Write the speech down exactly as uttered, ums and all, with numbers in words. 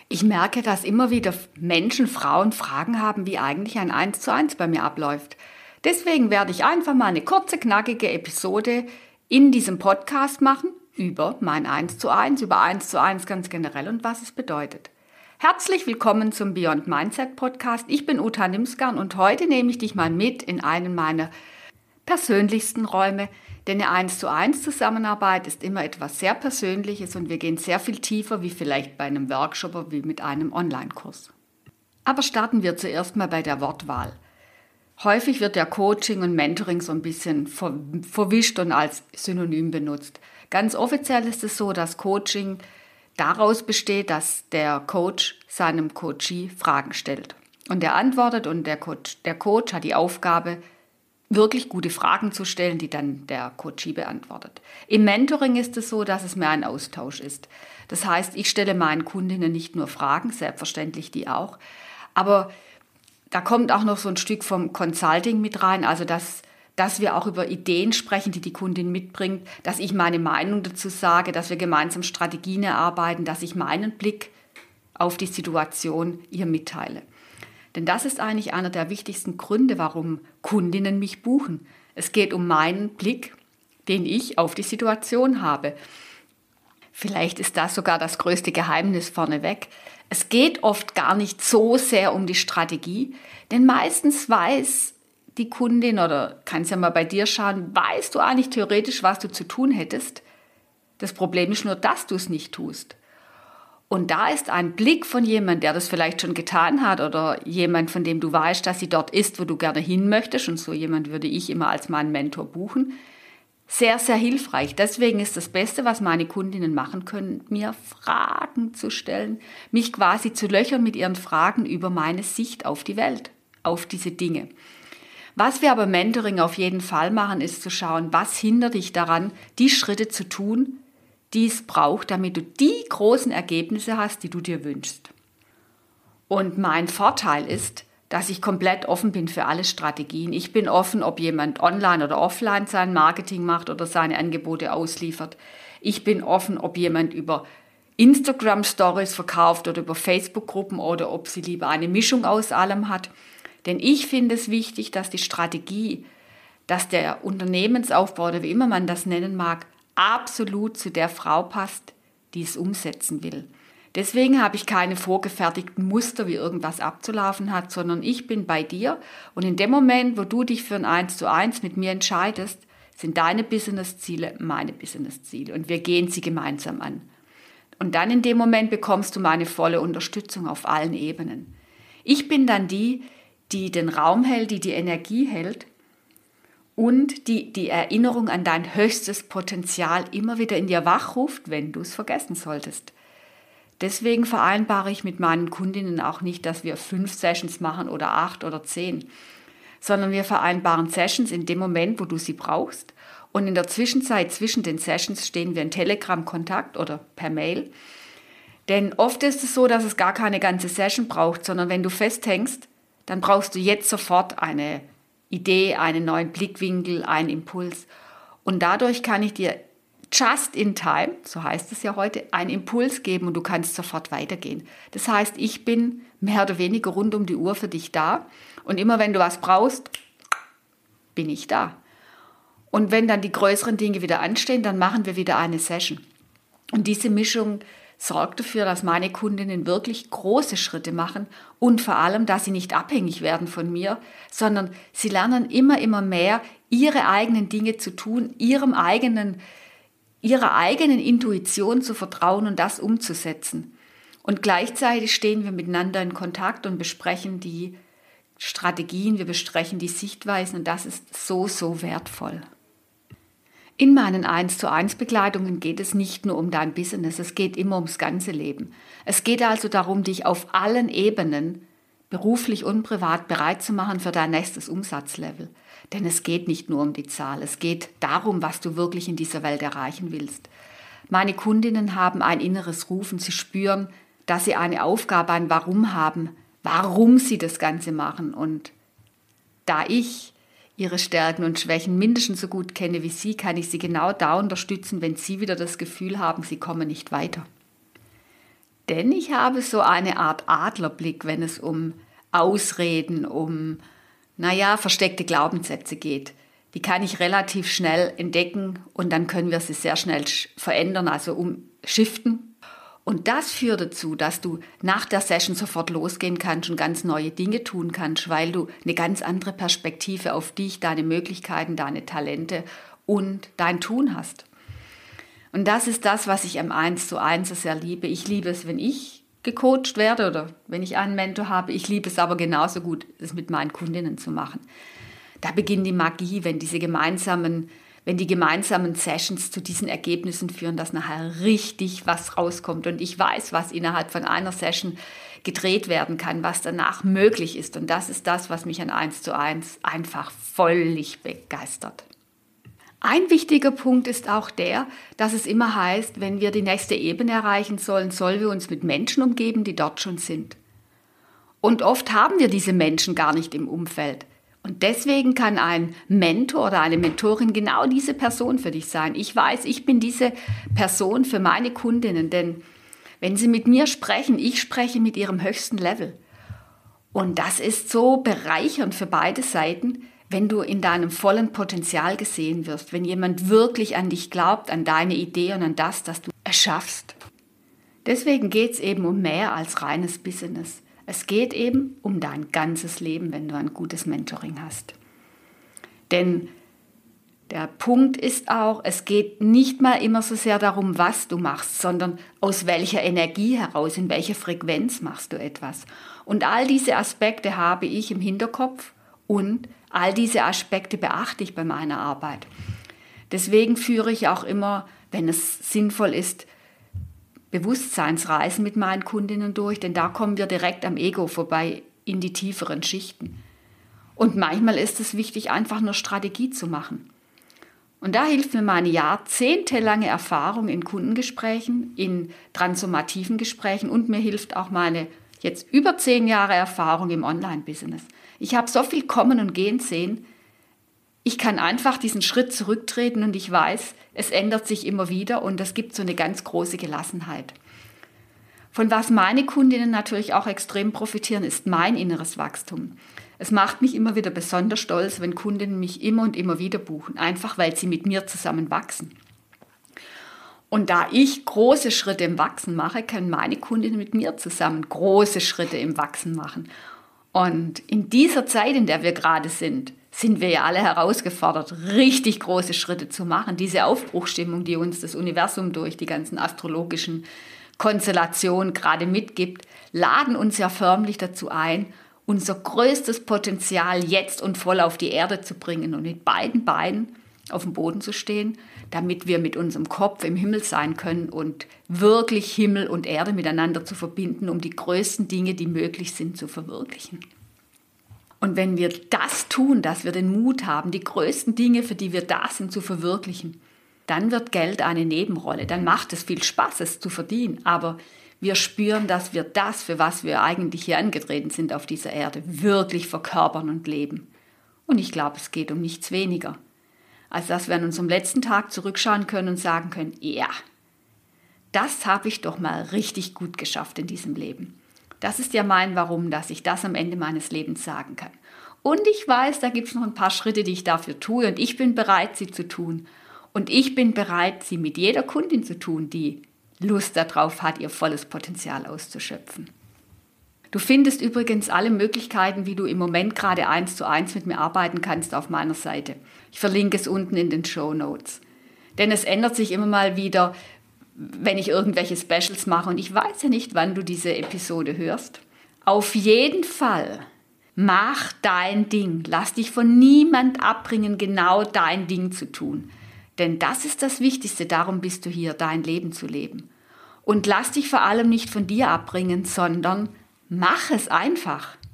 Ich merke, dass immer wieder Menschen, Frauen Fragen haben, wie eigentlich ein eins zu eins bei mir abläuft. Deswegen werde ich einfach mal eine kurze, knackige Episode in diesem Podcast machen über mein eins zu eins, über eins zu eins ganz generell und was es bedeutet. Herzlich willkommen zum Beyond Mindset Podcast. Ich bin Uta Nimsgarn und heute nehme ich dich mal mit in einen meiner persönlichsten Räume, denn eine eins zu eins Zusammenarbeit ist immer etwas sehr Persönliches und wir gehen sehr viel tiefer wie vielleicht bei einem Workshop oder wie mit einem Online-Kurs. Aber starten wir zuerst mal bei der Wortwahl. Häufig wird ja Coaching und Mentoring so ein bisschen ver- verwischt und als Synonym benutzt. Ganz offiziell ist es so, dass Coaching daraus besteht, dass der Coach seinem Coachee Fragen stellt. Und er antwortet und der Coach, der Coach hat die Aufgabe, wirklich gute Fragen zu stellen, die dann der Coachee beantwortet. Im Mentoring ist es so, dass es mehr ein Austausch ist. Das heißt, ich stelle meinen Kundinnen nicht nur Fragen, selbstverständlich die auch, aber da kommt auch noch so ein Stück vom Consulting mit rein, also dass, dass wir auch über Ideen sprechen, die die Kundin mitbringt, dass ich meine Meinung dazu sage, dass wir gemeinsam Strategien erarbeiten, dass ich meinen Blick auf die Situation ihr mitteile. Denn das ist eigentlich einer der wichtigsten Gründe, warum Kundinnen mich buchen. Es geht um meinen Blick, den ich auf die Situation habe. Vielleicht ist das sogar das größte Geheimnis vorneweg. Es geht oft gar nicht so sehr um die Strategie, denn meistens weiß die Kundin, oder kannst ja mal bei dir schauen, weißt du eigentlich theoretisch, was du zu tun hättest. Das Problem ist nur, dass du es nicht tust. Und da ist ein Blick von jemandem, der das vielleicht schon getan hat oder jemand, von dem du weißt, dass sie dort ist, wo du gerne hin möchtest, und so jemand würde ich immer als meinen Mentor buchen, sehr, sehr hilfreich. Deswegen ist das Beste, was meine Kundinnen machen können, mir Fragen zu stellen, mich quasi zu löchern mit ihren Fragen über meine Sicht auf die Welt, auf diese Dinge. Was wir aber im Mentoring auf jeden Fall machen, ist zu schauen, was hindert dich daran, die Schritte zu tun, die es braucht, damit du die großen Ergebnisse hast, die du dir wünschst. Und mein Vorteil ist, dass ich komplett offen bin für alle Strategien. Ich bin offen, ob jemand online oder offline sein Marketing macht oder seine Angebote ausliefert. Ich bin offen, ob jemand über Instagram Stories verkauft oder über Facebook-Gruppen oder ob sie lieber eine Mischung aus allem hat. Denn ich finde es wichtig, dass die Strategie, dass der Unternehmensaufbau oder wie immer man das nennen mag, absolut zu der Frau passt, die es umsetzen will. Deswegen habe ich keine vorgefertigten Muster, wie irgendwas abzulaufen hat, sondern ich bin bei dir und in dem Moment, wo du dich für ein eins zu eins mit mir entscheidest, sind deine Business-Ziele meine Business-Ziele und wir gehen sie gemeinsam an. Und dann in dem Moment bekommst du meine volle Unterstützung auf allen Ebenen. Ich bin dann die, die den Raum hält, die die Energie hält, und die, die Erinnerung an dein höchstes Potenzial immer wieder in dir wachruft, wenn du es vergessen solltest. Deswegen vereinbare ich mit meinen Kundinnen auch nicht, dass wir fünf Sessions machen oder acht oder zehn, sondern wir vereinbaren Sessions in dem Moment, wo du sie brauchst. Und in der Zwischenzeit zwischen den Sessions stehen wir in Telegram-Kontakt oder per Mail. Denn oft ist es so, dass es gar keine ganze Session braucht, sondern wenn du festhängst, dann brauchst du jetzt sofort eine Idee, einen neuen Blickwinkel, einen Impuls. Und dadurch kann ich dir just in time, so heißt es ja heute, einen Impuls geben und du kannst sofort weitergehen. Das heißt, ich bin mehr oder weniger rund um die Uhr für dich da und immer wenn du was brauchst, bin ich da. Und wenn dann die größeren Dinge wieder anstehen, dann machen wir wieder eine Session. Und diese Mischung sorgt dafür, dass meine Kundinnen wirklich große Schritte machen und vor allem, dass sie nicht abhängig werden von mir, sondern sie lernen immer, immer mehr, ihre eigenen Dinge zu tun, ihrem eigenen, ihrer eigenen Intuition zu vertrauen und das umzusetzen. Und gleichzeitig stehen wir miteinander in Kontakt und besprechen die Strategien, wir besprechen die Sichtweisen und das ist so, so wertvoll. In meinen eins zu eins Begleitungen geht es nicht nur um dein Business, es geht immer ums ganze Leben. Es geht also darum, dich auf allen Ebenen, beruflich und privat, bereit zu machen für dein nächstes Umsatzlevel. Denn es geht nicht nur um die Zahl, es geht darum, was du wirklich in dieser Welt erreichen willst. Meine Kundinnen haben ein inneres Rufen, sie spüren, dass sie eine Aufgabe, ein Warum haben, warum sie das Ganze machen. Und da ich ihre Stärken und Schwächen mindestens so gut kenne wie sie, kann ich sie genau da unterstützen, wenn sie wieder das Gefühl haben, sie kommen nicht weiter. Denn ich habe so eine Art Adlerblick, wenn es um Ausreden, um, naja, versteckte Glaubenssätze geht. Die kann ich relativ schnell entdecken und dann können wir sie sehr schnell verändern, also umschiften. Und das führt dazu, dass du nach der Session sofort losgehen kannst und ganz neue Dinge tun kannst, weil du eine ganz andere Perspektive auf dich, deine Möglichkeiten, deine Talente und dein Tun hast. Und das ist das, was ich am eins zu eins sehr liebe. Ich liebe es, wenn ich gecoacht werde oder wenn ich einen Mentor habe. Ich liebe es aber genauso gut, es mit meinen Kundinnen zu machen. Da beginnt die Magie, wenn diese gemeinsamen, wenn die gemeinsamen Sessions zu diesen Ergebnissen führen, dass nachher richtig was rauskommt. Und ich weiß, was innerhalb von einer Session gedreht werden kann, was danach möglich ist. Und das ist das, was mich an eins zu eins einfach völlig begeistert. Ein wichtiger Punkt ist auch der, dass es immer heißt, wenn wir die nächste Ebene erreichen sollen, sollen wir uns mit Menschen umgeben, die dort schon sind. Und oft haben wir diese Menschen gar nicht im Umfeld. Und deswegen kann ein Mentor oder eine Mentorin genau diese Person für dich sein. Ich weiß, ich bin diese Person für meine Kundinnen, denn wenn sie mit mir sprechen, ich spreche mit ihrem höchsten Level. Und das ist so bereichernd für beide Seiten, wenn du in deinem vollen Potenzial gesehen wirst, wenn jemand wirklich an dich glaubt, an deine Idee und an das, das du erschaffst. Deswegen geht es eben um mehr als reines Business. Es geht eben um dein ganzes Leben, wenn du ein gutes Mentoring hast. Denn der Punkt ist auch, es geht nicht mal immer so sehr darum, was du machst, sondern aus welcher Energie heraus, in welcher Frequenz machst du etwas. Und all diese Aspekte habe ich im Hinterkopf und all diese Aspekte beachte ich bei meiner Arbeit. Deswegen führe ich auch immer, wenn es sinnvoll ist, Bewusstseinsreisen mit meinen Kundinnen durch, denn da kommen wir direkt am Ego vorbei in die tieferen Schichten. Und manchmal ist es wichtig, einfach nur Strategie zu machen. Und da hilft mir meine jahrzehntelange Erfahrung in Kundengesprächen, in transformativen Gesprächen und mir hilft auch meine jetzt über zehn Jahre Erfahrung im Online-Business. Ich habe so viel kommen und gehen sehen. Ich kann einfach diesen Schritt zurücktreten und ich weiß, es ändert sich immer wieder und es gibt so eine ganz große Gelassenheit. Von was meine Kundinnen natürlich auch extrem profitieren, ist mein inneres Wachstum. Es macht mich immer wieder besonders stolz, wenn Kundinnen mich immer und immer wieder buchen, einfach weil sie mit mir zusammen wachsen. Und da ich große Schritte im Wachsen mache, können meine Kundinnen mit mir zusammen große Schritte im Wachsen machen. Und in dieser Zeit, in der wir gerade sind, sind wir ja alle herausgefordert, richtig große Schritte zu machen. Diese Aufbruchsstimmung, die uns das Universum durch die ganzen astrologischen Konstellationen gerade mitgibt, laden uns ja förmlich dazu ein, unser größtes Potenzial jetzt und voll auf die Erde zu bringen und mit beiden Beinen auf dem Boden zu stehen, damit wir mit unserem Kopf im Himmel sein können und wirklich Himmel und Erde miteinander zu verbinden, um die größten Dinge, die möglich sind, zu verwirklichen. Und wenn wir das tun, dass wir den Mut haben, die größten Dinge, für die wir da sind, zu verwirklichen, dann wird Geld eine Nebenrolle. Dann macht es viel Spaß, es zu verdienen. Aber wir spüren, dass wir das, für was wir eigentlich hier angetreten sind auf dieser Erde, wirklich verkörpern und leben. Und ich glaube, es geht um nichts weniger, als dass wir an unserem letzten Tag zurückschauen können und sagen können, ja, das habe ich doch mal richtig gut geschafft in diesem Leben. Das ist ja mein Warum, dass ich das am Ende meines Lebens sagen kann. Und ich weiß, da gibt es noch ein paar Schritte, die ich dafür tue und ich bin bereit, sie zu tun. Und ich bin bereit, sie mit jeder Kundin zu tun, die Lust darauf hat, ihr volles Potenzial auszuschöpfen. Du findest übrigens alle Möglichkeiten, wie du im Moment gerade eins zu eins mit mir arbeiten kannst, auf meiner Seite. Ich verlinke es unten in den Shownotes. Denn es ändert sich immer mal wieder, wenn ich irgendwelche Specials mache und ich weiß ja nicht, wann du diese Episode hörst. Auf jeden Fall, mach dein Ding. Lass dich von niemand abbringen, genau dein Ding zu tun. Denn das ist das Wichtigste, darum bist du hier, dein Leben zu leben. Und lass dich vor allem nicht von dir abbringen, sondern mach es einfach.